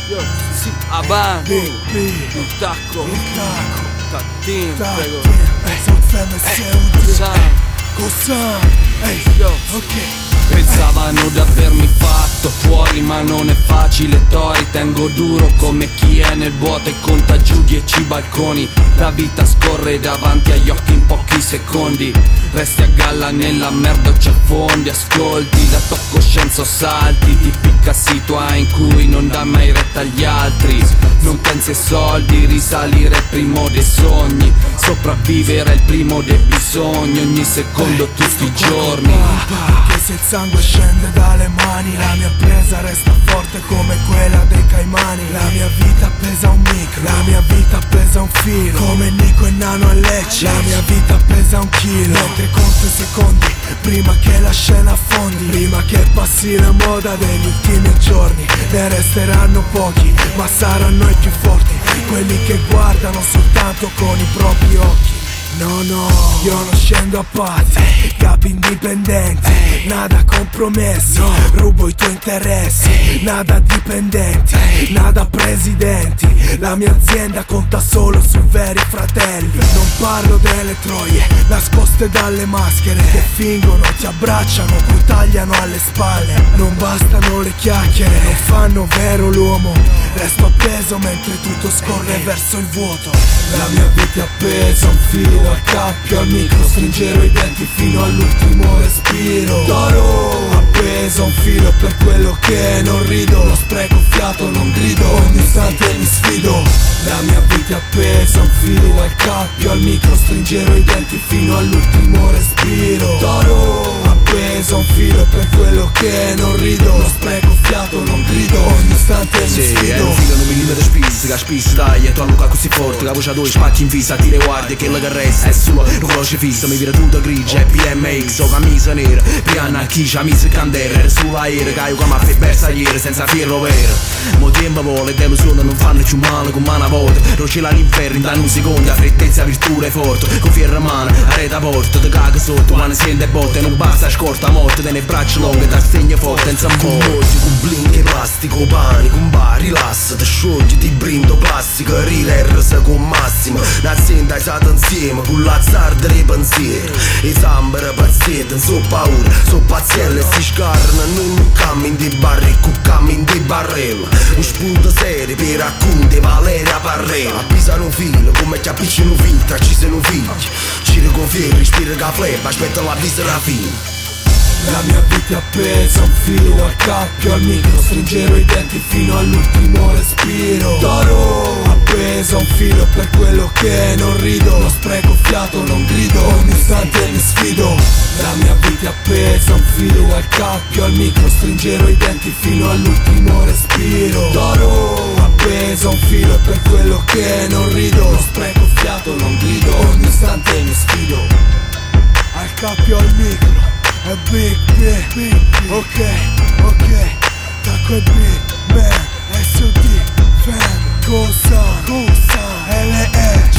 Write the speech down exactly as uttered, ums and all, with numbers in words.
Yo, sì, Aban, Big B, il tacco, il tacco, Tattin, prego, sono farmaceuti, Sam, Cosan, ehi, yo, ok. Pensavano di avermi fatto fuori, ma non è facile, Tori. Tengo duro come chi è nel vuoto e conta giù dieci balconi. La vita scorre davanti agli occhi in pochi secondi. Resti a galla nella merda o ci affondi. Ascolti, la tua coscienza o salti. Ti picca situa in cui non dà mai retta agli altri. Non pensi ai soldi, risalire è il primo dei sogni. Sopravvivere è il primo dei bisogni. Ogni secondo, tutti i giorni. Che se il sangue scende dalle mani, la mia presa resta forte come quella dei caimani. La mia vita pesa un micro, la mia vita pesa un filo, come Nico e Nano a Lecce. La mia vita pesa un chilo. Mentre conto i secondi, prima che la scena affondi, prima che passi la moda degli ultimi giorni. Ne resteranno pochi, ma saranno i più forti, quelli che guardano soltanto con i propri occhi. No, no, io non scendo a patti, capi indipendenti, nada compromessi, rubo i tuoi interessi, nada dipendenti, nada presidenti. La mia azienda conta solo su veri fratelli. Non parlo delle troie, nascoste dalle maschere, che fingono, ti abbracciano, poi tagliano alle spalle. Non bastano le chiacchiere, non fanno vero l'uomo. Resto appeso mentre tutto scorre verso il vuoto. La mia vita è appesa a un filo, al cappio, al micro, stringerò i denti fino all'ultimo respiro. Toro, appeso a un filo per quello che non rido, non spreco fiato, non grido, ogni istante mi sfido. La mia vita è appesa a un filo, al cappio, al micro, stringerò i denti fino all'ultimo respiro. Toro, appeso a un filo per quello che non rido, non spreco fiato, non grido, ogni istante mi sfido. Sì, è un filo non mi limita spizza, che spizza dai, e tu a Luca così forte, che voce a due spacchi in vista, ti le guardi, che la che resta è sua, non veloce fissa, mi vira tutto grigia, P M X, o camisa nera, piana a chi c'ha misa candela, sull'aereo, che io come a fe bersagliere, senza fierro vero. Mo tempo vuole, delusione non fanno più male come una volta, rocela all'inferno, danno un secondo, a frettezza, virtù e forte, con fierro mano, arreta porta, te caga sotto, quando sente botte, non basta scorta morte, te ne braccia lunghe, da segno forte, in zambo. Con oggi, con blink e plastico, pani, con bar, rilassa, ti sciogli, ti brindo plastica, rilersa con massima, un'azienda esata insieme, con l'azzardo dei pensieri, e zambere paziente, non so paura, so pazielle, si scarna, non cammin di barri, con cammin di barrella, un spunto serio per racconti Valeria Parrella, pisano un filo, come chi appicciano un filtro, ci sono figli, ci riconferri, respira che flebba, aspetta la vista alla fine. La mia vita è appesa a un filo, al cappio, al micro, stringerò i denti fino all'ultimo respiro. Toro, appeso a un filo per quello che non rido, non spreco fiato, non grido, ogni istante mi sfido. La mia vita è appesa a un filo, al cappio, al micro, stringerò i denti fino all'ultimo respiro. Toro, appeso a un filo per quello che non rido, non spreco fiato, non grido, ogni istante mi sfido. Al cappio, al micro, è Big B, Big B, ok, ok, tacco e Big Man, S O D, Fam, Cosan, Cosan, L E